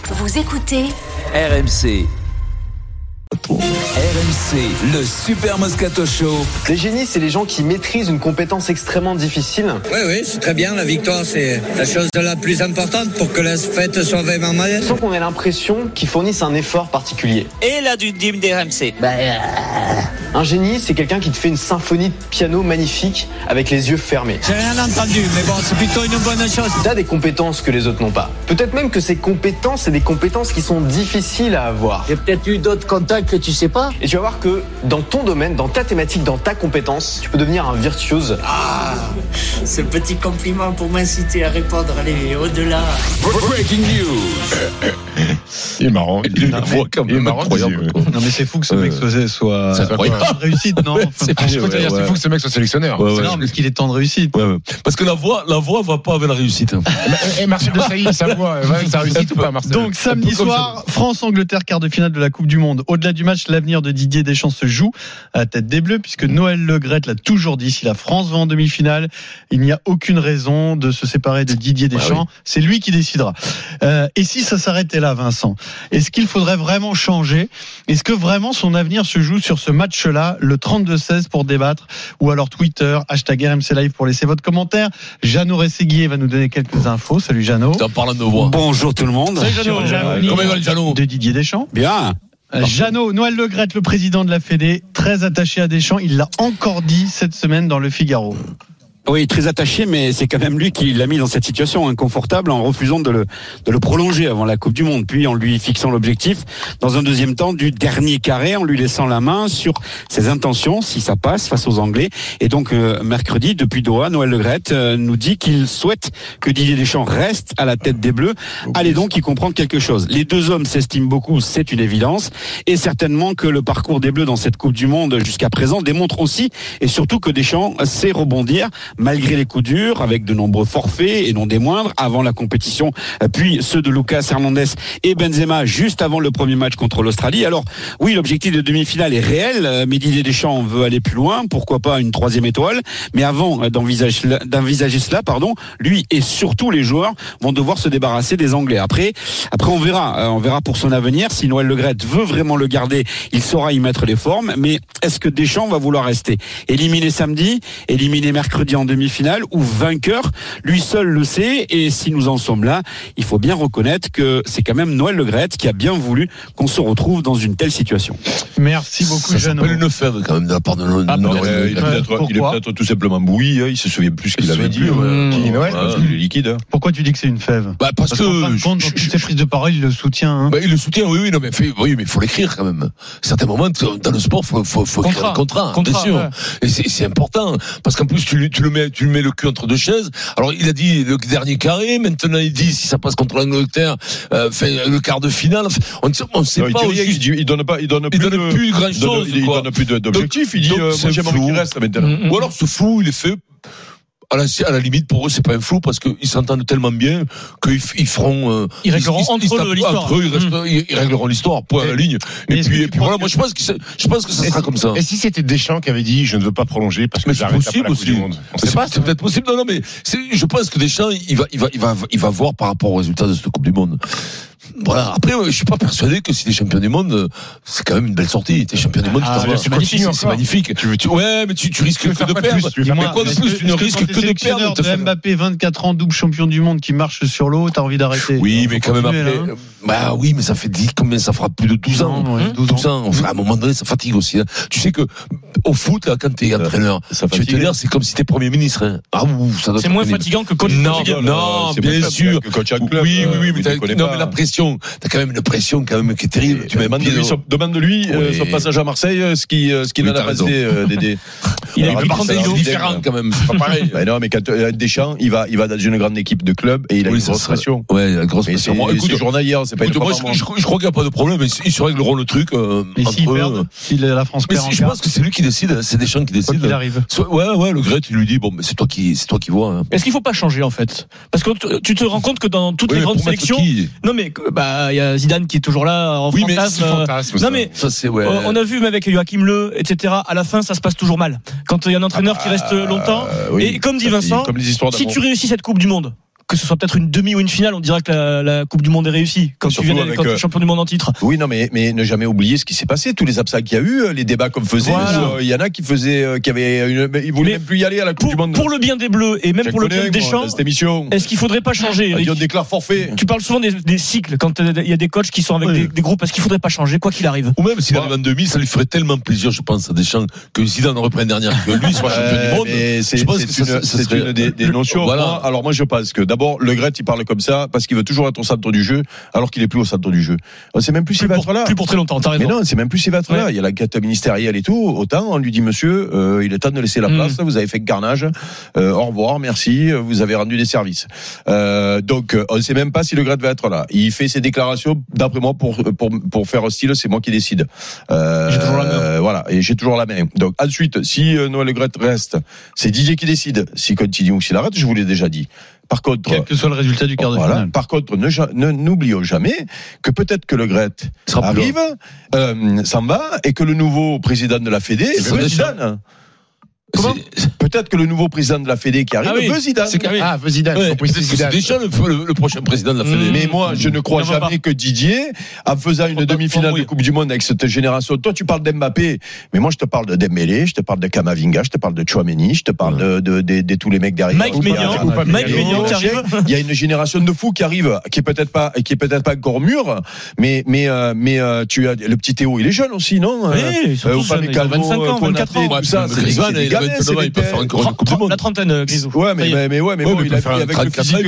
Vous écoutez RMC. RMC, le Super Moscato Show. Les génies, c'est les gens qui maîtrisent une compétence extrêmement difficile. Oui, c'est très bien. La victoire, c'est la chose la plus importante pour que la fête soit vraiment malade. Sans qu'on ait l'impression qu'ils fournissent un effort particulier. Et la du dîme des RMC. Un génie, c'est quelqu'un qui te fait une symphonie de piano magnifique avec les yeux fermés. J'ai rien entendu, mais bon, c'est plutôt une bonne chose. T'as des compétences que les autres n'ont pas. Peut-être même que ces compétences, c'est des compétences qui sont difficiles à avoir. J'ai peut-être eu d'autres contacts que tu sais pas. Et tu vas voir que dans ton domaine, dans ta thématique, dans ta compétence, tu peux devenir un virtuose. Ah, ce petit compliment pour m'inciter à répondre, allez, au-delà. Breaking news. Il est marrant. Il est marrant, incroyable. Non mais c'est fou que ce mec soit c'est incroyable. temps de réussite, non C'est fou que ce mec soit sélectionneur. Non, mais qu'il est temps de réussite. Parce que la voix va pas avec la réussite. Et Marcel Desailly, sa voix, ça réussit ou pas, Marcel? Donc samedi soir, France-Angleterre, quart de finale de la Coupe du Monde. Au-delà du match, l'avenir de Didier Deschamps se joue à la tête des Bleus, puisque Noël Le Graët l'a toujours dit, si la France va en demi-finale, il n'y a aucune raison de se séparer de Didier Deschamps. C'est lui qui décidera. Et si ça s'arrêtait là, Vincent, est-ce qu'il faudrait vraiment changer? Est-ce que vraiment son avenir se joue sur ce match-là, le 32-16 pour débattre, ou alors Twitter, #RMC Live pour laisser votre commentaire. Jeannot Rességuier va nous donner quelques infos. Salut Jeannot. En parlant de voix. Bonjour tout le monde. Salut Jeannot. Comment va Jeannot? De Didier Deschamps. Bien. Jeannot, Noël Le Graët, le président de la Fédé, très attaché à Deschamps, il l'a encore dit cette semaine dans Le Figaro. Oui, très attaché, mais c'est quand même lui qui l'a mis dans cette situation inconfortable en refusant de le prolonger avant la Coupe du Monde, puis en lui fixant l'objectif dans un deuxième temps du dernier carré, en lui laissant la main sur ses intentions, si ça passe, face aux Anglais. Et donc, mercredi, depuis Doha, Noël Le Graët nous dit qu'il souhaite que Didier Deschamps reste à la tête des Bleus. Allez donc y comprendre quelque chose. Les deux hommes s'estiment beaucoup, c'est une évidence, et certainement que le parcours des Bleus dans cette Coupe du Monde jusqu'à présent démontre aussi, et surtout que Deschamps sait rebondir, malgré les coups durs, avec de nombreux forfaits et non des moindres avant la compétition, puis ceux de Lucas Hernandez et Benzema juste avant le premier match contre l'Australie. Alors oui, l'objectif de demi-finale est réel, mais Didier Deschamps veut aller plus loin, pourquoi pas une troisième étoile, mais avant d'envisager cela, lui et surtout les joueurs vont devoir se débarrasser des Anglais. Après on verra pour son avenir. Si Noël Le Graët veut vraiment le garder, il saura y mettre les formes, mais est-ce que Deschamps va vouloir rester? Éliminer samedi, éliminer mercredi en demi-finale ou vainqueur, lui seul le sait, et si nous en sommes là, il faut bien reconnaître que c'est quand même Noël Le Graët qui a bien voulu qu'on se retrouve dans une telle situation. Merci beaucoup Ça Jeannot. s'appelle une fève quand même de la part de Il est peut-être tout simplement bouilli, il se souvient plus ce qu'il avait dit. Noël, parce qu'il est liquide. Pourquoi tu dis que c'est une fève? Parce qu'en fin de compte, dans toutes ses prises de parole, il le soutient. Il le soutient, oui, non, mais il faut l'écrire quand même. À certains moments, dans le sport, faut écrire un contrat, bien sûr. Ouais. Et c'est important, parce qu'en plus, tu le mets le cul entre deux chaises. Alors, il a dit le dernier carré, maintenant il dit si ça passe contre l'Angleterre, le quart de finale. On ne sait pas. Il donne plus grand chose. Il donne plus d'objectifs. Il dit, moi j'aimerais qu'il reste maintenant. Ou alors, ce flou, il est fait. À la limite, pour eux, c'est pas un flou parce qu'ils s'entendent tellement bien qu'ils feront. Ils régleront entre eux l'histoire. Ils régleront l'histoire, point à la ligne. Et puis voilà, moi je pense que ça sera comme ça. Et si c'était Deschamps qui avait dit je ne veux pas prolonger parce que j'arrête après la Coupe du Monde. C'est peut-être possible. Non, mais je pense que Deschamps, il va voir par rapport aux résultats de cette Coupe du Monde. Voilà. Après, je suis pas persuadé que si t'es champion du monde, c'est quand même une belle sortie. T'es champion du monde, c'est magnifique. Ouais, mais tu risques que de perdre. Mais quoi de plus, tu ne risques que de perdre. De Mbappé, 24 ans, double champion du monde qui marche sur l'eau, t'as envie d'arrêter. Oui, mais quand même après. Oui, mais ça fait combien ça fera plus de 12 ans. 12 ans. Enfin, à un moment donné, ça fatigue aussi. Tu sais que, au foot, là, quand t'es entraîneur, je vais te dire, c'est comme si t'es premier ministre. C'est moins fatigant que coach. Non, bien sûr. Oui, mais la pression. T'as quand même une pression qui est terrible. Demande-lui son passage à Marseille, ce qu'il en a passé, Dédé. Il est différent quand même. C'est pas pareil. Non, mais quand Deschamps, il va dans une grande équipe de club et il a une grosse pression. Ouais, il a une grosse pression. Écoute, journalier, c'est pas une moi, je crois qu'il n'y a pas de problème. Ils se régleront le truc. Mais s'ils perdent, si la France perd en je pense que c'est lui qui décide. C'est Deschamps qui décide. Il arrive. Ouais, Le Graët, il lui dit bon, mais c'est toi qui vois. Est-ce qu'il faut pas changer en fait? Parce que tu te rends compte que dans toutes les grandes sélections, non mais il y a Zidane qui est toujours là en fantasme. Non mais ça c'est on a vu même avec Joachim Löw, etc. À la fin, ça se passe toujours mal. Quand il y a un entraîneur qui reste longtemps. Et comme dit Vincent, si tu réussis cette Coupe du Monde, que ce soit peut-être une demi ou une finale, on dirait que la Coupe du Monde est réussie. Quand tu es champion du monde en titre. Oui, non, mais ne jamais oublier ce qui s'est passé, tous les absents qu'il y a eu, les débats qu'on faisait. Il y en a qui ils voulaient même plus y aller à la Coupe du Monde. Pour le bien des Bleus et même pour le bien des Deschamps, cette émission. Est-ce qu'il faudrait pas changer, Eric? On déclare forfait. Tu parles souvent des cycles quand il y a des coachs qui sont avec des groupes. Est-ce qu'il faudrait pas changer, quoi qu'il arrive? Ou même s'il arrive en demi, ça lui ferait tellement plaisir, je pense, à Deschamps, que Zidane reprenne dernière, que lui soit champion du monde. Je pense que c'est une des notions. Voilà. Alors moi, je pense que d'abord, Le Gret, il parle comme ça parce qu'il veut toujours être au centre du jeu, alors qu'il est plus au centre du jeu. On sait même plus s'il va être là. Plus pour très longtemps, t'as raison. Mais non, c'est même plus s'il va être là. Il y a la quête ministérielle et tout. Autant, on lui dit, monsieur, il est temps de laisser la place. Vous avez fait carnage. Au revoir, merci. Vous avez rendu des services. Donc, on ne sait même pas si Le Gret va être là. Il fait ses déclarations, d'après moi, pour faire hostile, c'est moi qui décide. J'ai toujours la main. Voilà, et j'ai toujours la main. Donc, ensuite, si Noël Le Gret reste, c'est Didier qui décide. S'il continue ou s'il arrête, je vous l'ai déjà dit. Par contre, quel que soit le résultat du quart de finale. Par contre, n'oublions jamais que peut-être que Le Gret arrive, s'en va, et que le nouveau président de la Fédé, c'est Zidane. Peut-être que le nouveau président de la Fédé qui arrive veut Zidane. Veut Zidane. C'est déjà le prochain président de la Fédé. Mais moi, je ne crois jamais que Didier, en faisant une demi-finale de Coupe du Monde avec cette génération, toi tu parles d'Mbappé, mais moi je te parle de Dembélé, je te parle de Camavinga, je te parle de Chouameni, je te parle de tous les mecs derrière. Mike Maignan qui arrive. Il y a une génération de fous qui arrive, qui est peut-être pas encore mûre, mais tu as le petit Théo, il est jeune aussi, non? Oui, surtout jeune, il a 25 ans, 24 ans. Tout ça, il peut faire encore une Coupe du Monde. La trentaine, Grisou. Ouais, mais bon, il a avec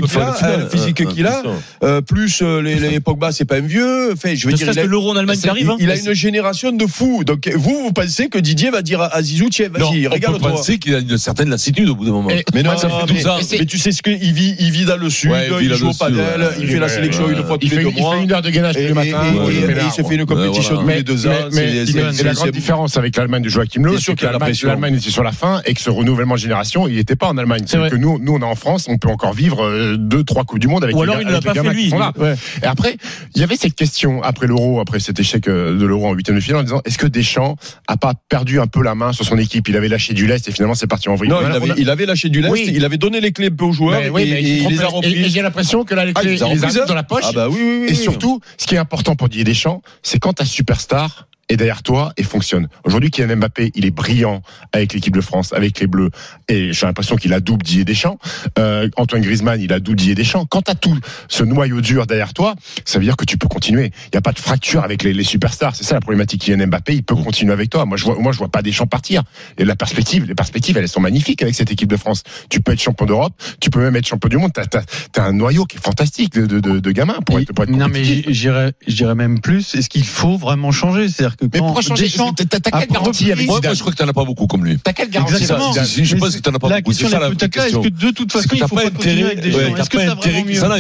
le physique qu'il a, plus les Pogba, c'est pas un vieux. Enfin, je veux dire, que l'Euro en Allemagne qui arrive. Il a une génération de fous. Donc vous pensez que Didier va dire à Zizou, tiens, vas-y, regarde-toi. On peut penser qu'il a une certaine lassitude au bout d'un moment. Mais non, ça fait tout ça. Mais tu sais ce qu'il vit, il vit dans le sud, il joue au padel, il fait la sélection une fois tous les 2 mois. Il fait 1 heure de gainage tous les matins. Et il se fait une compétition tous les 2 ans. Mais la grande différence avec l'Allemagne de Joachim Löw, c'est que l'Allemagne était sur la fin et que ce renouvellement de génération, il n'était pas en Allemagne. C'est que nous, on est en France, on peut encore vivre 2-3 Coupes du Monde avec les gamins qui sont là. Et après, il y avait cette question après l'Euro, après cet échec de l'Euro en 8e de finale, en disant est-ce que Deschamps a pas perdu un peu la main sur son équipe? Il avait lâché du lest et finalement c'est parti en vrille. Non, il avait lâché du lest, il avait donné les clés un peu aux joueurs et il les a repris. Et j'ai l'impression que là les clés, il les a dans la poche. Et surtout, ce qui est important pour Didier Deschamps, c'est quand ta superstar est derrière toi et fonctionne. Aujourd'hui, Kylian Mbappé, il est brillant avec l'équipe de France, avec les Bleus, et j'ai l'impression qu'il a double Didier Deschamps. Antoine Griezmann, il a double Didier Deschamps. Quand t'as tout ce noyau dur derrière toi, ça veut dire que tu peux continuer. Il n'y a pas de fracture avec les superstars. C'est ça la problématique. Kylian Mbappé, il peut continuer avec toi. Moi, je vois pas Deschamps partir. Et les perspectives, elles sont magnifiques avec cette équipe de France. Tu peux être champion d'Europe, tu peux même être champion du monde. T'as un noyau qui est fantastique de gamins pour être non, mais j'irais même plus. Est-ce qu'il faut vraiment changer? C'est-à-dire que mais pourquoi changer? T'as quelle garantie avec Zidane? Moi, je crois que t'en as pas beaucoup comme lui. T'as quelle garantie? Je pense que t'en as pas beaucoup. C'est ça la question. Est-ce que de toute façon, il faut pas continuer avec des gens? Est-ce que t'as vraiment mieux?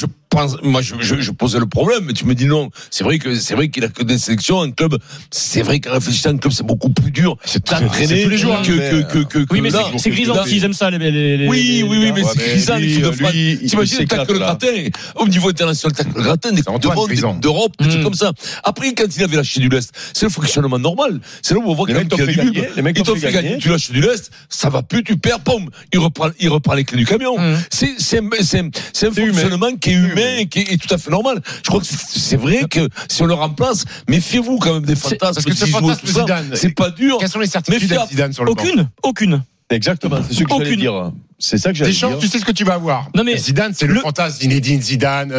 Moi, je posais le problème, mais tu me dis non. C'est vrai qu'il a que des sélections, un club. C'est vrai qu'en réfléchissant, un club, c'est beaucoup plus dur. C'est tous les jours que. Oui, mais c'est grisant s'ils aiment ça, les. Oui, mais c'est grisant, les filles de France. T'imagines, t'as que le gratin. Au niveau international, t'as que le gratin, des Coupes de monde, d'Europe, des trucs comme ça. Après, quand il avait lâché du lest, c'est le fonctionnement normal. C'est là où on voit qu'il y a du bulbe. Il t'ont fait gagner, tu lâches du lest, ça va plus, tu perds, pom. Il reprend les clés du camion. C'est un fonctionnement qui est humain, qui est tout à fait normal. Je crois que c'est vrai que si on le remplace, méfiez-vous quand même des fantasmes. Parce que ce fantasme Zidane, c'est pas dur. Quelles sont les certitudes de Zidane sur le banc? Aucune. Exactement, c'est ce que j'allais dire. C'est ça que j'allais dire. Deschamps, tu sais ce que tu vas avoir. Non mais Zidane, c'est le fantasme Zinedine Zidane.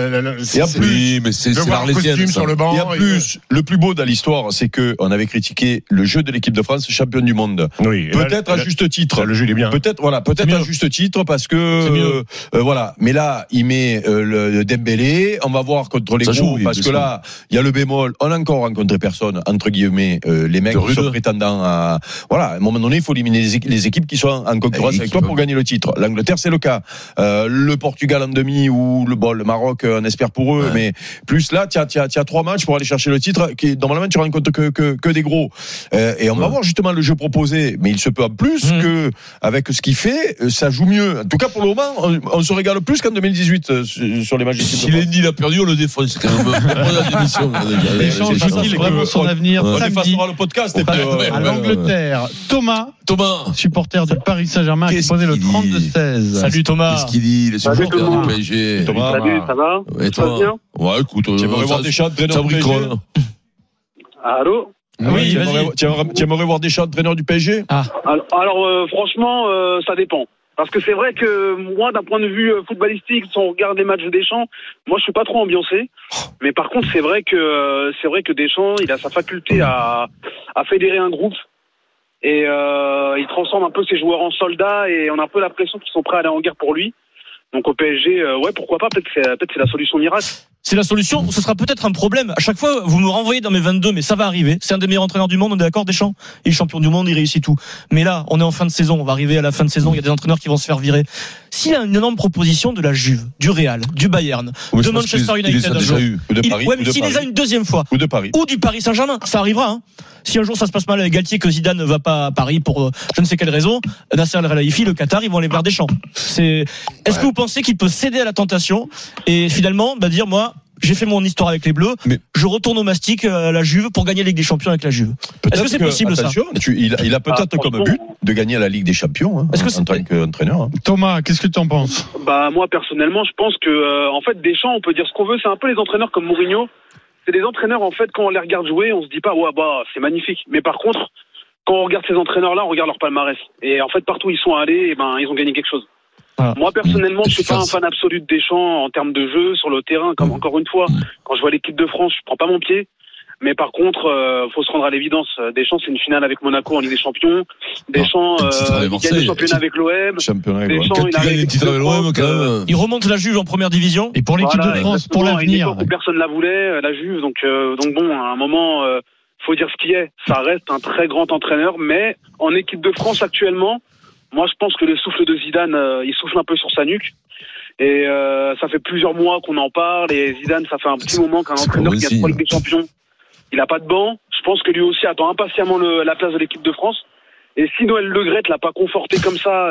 Oui, mais c'est l'Arlésienne sur le banc. Et en plus, le plus beau dans l'histoire, c'est que on avait critiqué le jeu de l'équipe de France championne du monde. Oui. Peut-être à juste titre. Le jeu il est bien. Peut-être à juste titre parce que voilà. Mais là, il met le Dembélé. On va voir contre les gros parce que là, il y a le bémol. On a encore rencontré personne entre guillemets les mecs qui sont prétendants à voilà. À un moment donné, il faut éliminer les équipes qui sont en concurrence avec toi pour gagner le titre. L'Angleterre, c'est le cas. Le Portugal en demi ou le Maroc, on espère pour eux. Mais plus là, tu as 3 matchs pour aller chercher le titre. Normalement, tu rencontres que des gros. Et on va voir justement le jeu proposé. Mais il se peut en plus que avec ce qu'il fait, ça joue mieux. En tout cas, pour le moment, on se régale plus qu'en 2018 sur les matchs. Si l'Endy a perdu, on le défend. C'est quand même Deschamps joue-t-il vraiment son avenir samedi le podcast à l'Angleterre? Thomas, Thomas. Supporter du Paris Saint-Germain qui posait le 32-16. Salut Thomas. Qu'est-ce qu'il dit, les supporters du PSG? Thomas. Salut, ça va? Et toi? Bien? Ouais, écoute, tu aimerais voir Deschamps entraîneur du PSG? Allô? Oui, tu aimerais voir Deschamps entraîneur du PSG? Alors franchement, ça dépend. Parce que c'est vrai que moi, d'un point de vue footballistique, si on regarde les matchs de Deschamps, moi je suis pas trop ambiancé. Mais par contre, c'est vrai que Deschamps, il a sa faculté à fédérer un groupe et il transforme un peu ses joueurs en soldats et on a un peu l'impression qu'ils sont prêts à aller en guerre pour lui. Donc au PSG, ouais, pourquoi pas, peut-être c'est la solution miracle. C'est la solution, ce sera peut-être un problème. À chaque fois, vous me renvoyez dans mes 22, mais ça va arriver. C'est un des meilleurs entraîneurs du monde, on est d'accord, Deschamps? Il est champion du monde, il réussit tout. Mais là, on est en fin de saison, on va arriver à la fin de saison, il y a des entraîneurs qui vont se faire virer. S'il a une énorme proposition de la Juve, du Real, du Bayern, de Manchester United, s'il les a une deuxième fois, ou de Paris, ou du Paris Saint-Germain, ça arrivera, hein. Si un jour ça se passe mal avec Galtier, que Zidane ne va pas à Paris pour je ne sais quelle raison, Nasser Al-Khelaifi, le Qatar, ils vont aller vers Deschamps. Est-ce que vous pensez qu'il peut céder à la tentation et finalement dire moi j'ai fait mon histoire avec les Bleus, je retourne au mastic à la Juve pour gagner la Ligue des Champions avec la Juve. Est-ce que c'est possible ça? Il a peut-être comme but de gagner la Ligue des Champions en tant qu'entraîneur. Thomas, qu'est-ce que tu en penses? Moi personnellement, je pense que en fait Deschamps, on peut dire ce qu'on veut, c'est un peu les entraîneurs comme Mourinho. C'est des entraîneurs, en fait, quand on les regarde jouer, on se dit pas, c'est magnifique. Mais par contre, quand on regarde ces entraîneurs-là, on regarde leur palmarès. Et en fait, partout où ils sont allés, ils ont gagné quelque chose. Moi, personnellement, je suis pas un fan absolu de Deschamps en termes de jeu, sur le terrain, comme encore une fois. Quand je vois l'équipe de France, je prends pas mon pied. Mais par contre, faut se rendre à l'évidence. Deschamps, c'est une finale avec Monaco en Ligue des Champions. Deschamps, il gagne le championnat avec l'OM. Deschamps, il gagne le titre avec l'OM, quand même. Il remonte la Juve en première division. Et pour l'équipe de France, pour l'avenir. Personne la voulait, la Juve. Donc bon, à un moment, faut dire ce qui est. Ça reste un très grand entraîneur, mais en équipe de France actuellement, moi, je pense que le souffle de Zidane, il souffle un peu sur sa nuque. Et ça fait plusieurs mois qu'on en parle. Et Zidane, ça fait un petit moment qu'un entraîneur qui a 3 Ligues des Champions, il a pas de banc. Je pense que lui aussi attend impatiemment la place de l'équipe de France. Et si Noël Le Graët l'a pas conforté comme ça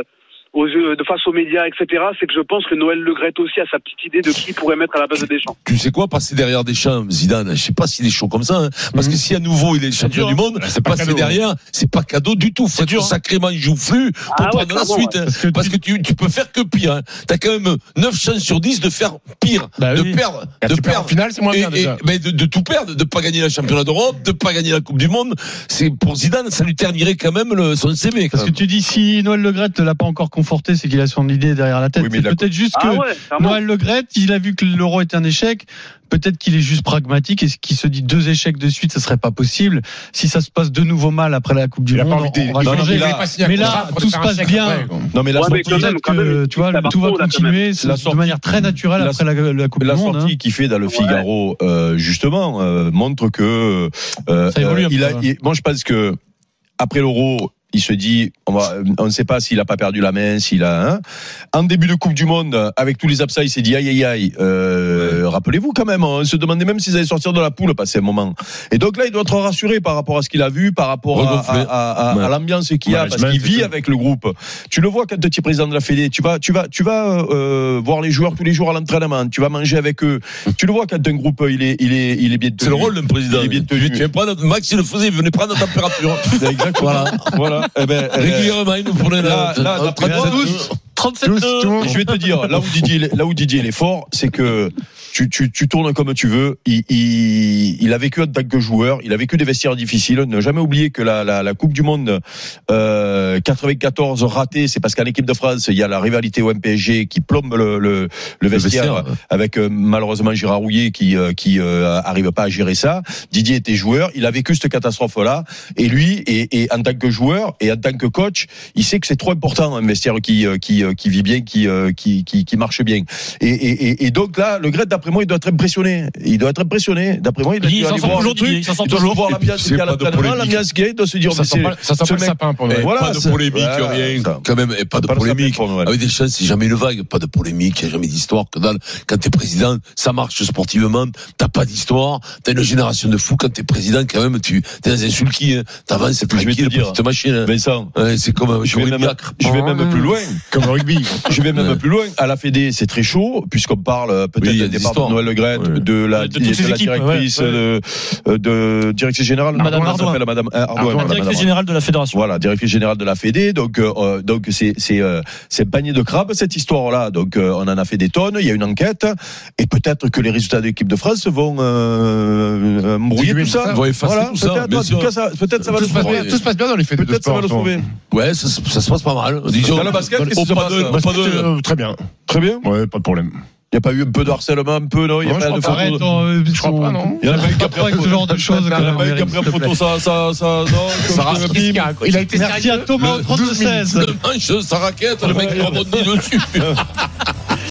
de face aux médias, etc., c'est que je pense que Noël Le Graët aussi a sa petite idée de qui pourrait mettre à la base de Deschamps. Tu sais quoi, passer derrière Deschamps, Zidane, je sais pas s'il est chaud comme ça, parce que si à nouveau il est champion du monde, passer derrière, c'est pas cadeau du tout. Faut être sacrément joufflu pour prendre la suite, parce que tu peux faire que pire. Hein. T'as quand même 9 chances sur 10 de faire pire, de perdre. En finale, c'est moins bien déjà. Mais de tout perdre, de pas gagner la championnat d'Europe, de pas gagner la Coupe du Monde, c'est pour Zidane, ça lui ternirait quand même son CV. Parce que tu dis si Noël Le Graët ne l'a pas encore conforté, c'est qu'il a son idée derrière la tête. Oui, c'est peut-être juste que Noël Le Graët, il a vu que l'Euro était un échec. Peut-être qu'il est juste pragmatique et qu'il se dit 2 échecs de suite, ce serait pas possible. Si ça se passe de nouveau mal après la Coupe du Monde, on va changer. Mais là, tout se passe bien. Non, mais la sortie, tu vois, tout va continuer de manière très naturelle après la Coupe du Monde. La sortie qu'il fait dans le Figaro, justement, montre que ça évolue. Moi, je pense que après l'Euro, il se dit, on ne sait pas s'il a pas perdu la main, en début de Coupe du Monde, avec tous les absents, il s'est dit aïe. Rappelez-vous quand même, on se demandait même s'ils allaient sortir de la poule passé un moment. Et donc là, il doit être rassuré par rapport à ce qu'il a vu, par rapport à l'ambiance qu'il y a, parce qu'il vit avec le groupe. Tu le vois quand tu es président de la Fédé, tu vas voir les joueurs tous les jours à l'entraînement, tu vas manger avec eux. Tu le vois quand un groupe il est bien tenu. C'est le rôle d'un président. Max, il le faisait, il venait prendre la température. Exactement. Voilà. Régulièrement, il nous prenait là, 37 je vais te dire, là où Didier il est fort, c'est que tu tournes comme tu veux. Il a vécu en tant que joueur, il a vécu des vestiaires difficiles. Ne jamais oublier que la Coupe du Monde 94 ratée, c'est parce qu'en équipe de France, il y a la rivalité au PSG qui plombe le vestiaire avec malheureusement Gérard Rouillet qui arrive pas à gérer ça. Didier était joueur, il a vécu cette catastrophe-là, et lui, et en tant que joueur et en tant que coach, il sait que c'est trop important un vestiaire qui vit bien, qui marche bien. Et donc là, Le Graët, d'après moi, il doit être impressionné. D'après moi, il s'en sort aujourd'hui. Il s'en sort toujours. Voir l'ambiance qu'il y a à l'entraînement, l'ambiance qu'il y a, il doit se dire, ça sent pas le sapin pour Noël. Pas de polémique, rien. Quand même, pas de polémique. Avec des chances, c'est jamais une vague. Pas de polémique, il n'y a jamais d'histoire. Quand t'es président, ça marche sportivement. T'as pas d'histoire. T'as une génération de fous. Quand t'es président, quand même, t'es dans un sulky. T'avances, c'est tranquille, petite machine. Vincent. C'est comme je vais même plus loin. Comme rugby. Je vais même plus loin. À la Fédé, c'est très chaud, puisqu'on parle peut-être du départ de Noël Le Graët, de la directrice de directrice générale. Madame Ardouin. La directrice générale de la fédération. Voilà, directrice générale de la Fédé. Donc c'est panier de crabe, cette histoire-là. Donc, on en a fait des tonnes. Il y a une enquête. Et peut-être que les résultats de l'équipe de France vont brouiller tout ça. Vont effacer tout ça. Peut-être ça va le sauver. Tout se passe bien dans les fêtes de sport. Peut-être ça va le sauver. Ouais, ça se passe pas mal. Disons. Dans le basket, qu'est-ce qui se passe? Très bien. Très bien. Ouais, pas de problème. Il n'y a pas eu un peu de harcèlement, un peu, non? Il n'y a pas de photo. Je crois pas, non? Il y en a pas eu qu'après ce genre de choses. Il y en a pas eu qu'après photo, il a été merci à Thomas au 32-16. Le manche, sa raquette, le mec rebondit dessus.